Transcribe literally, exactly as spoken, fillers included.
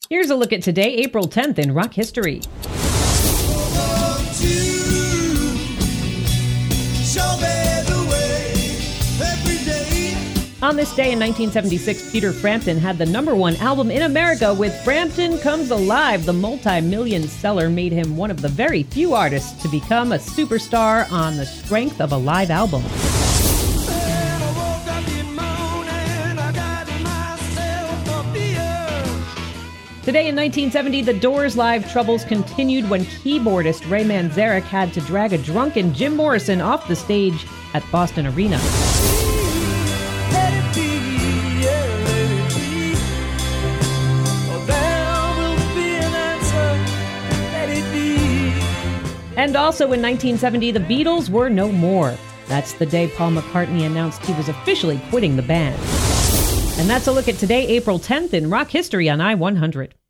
Here's a look at today, April tenth, in rock history. On this day in nineteen seventy-six, Peter Frampton had the number one album in America with Frampton Comes Alive. The multi-million seller made him one of the very few artists to become a superstar on the strength of a live album. Today in nineteen seventy, the Doors' live troubles continued when keyboardist Ray Manzarek had to drag a drunken Jim Morrison off the stage at Boston Arena. And also in nineteen seventy, the Beatles were no more. That's the day Paul McCartney announced he was officially quitting the band. And that's a look at today, April tenth, in rock history on I one hundred.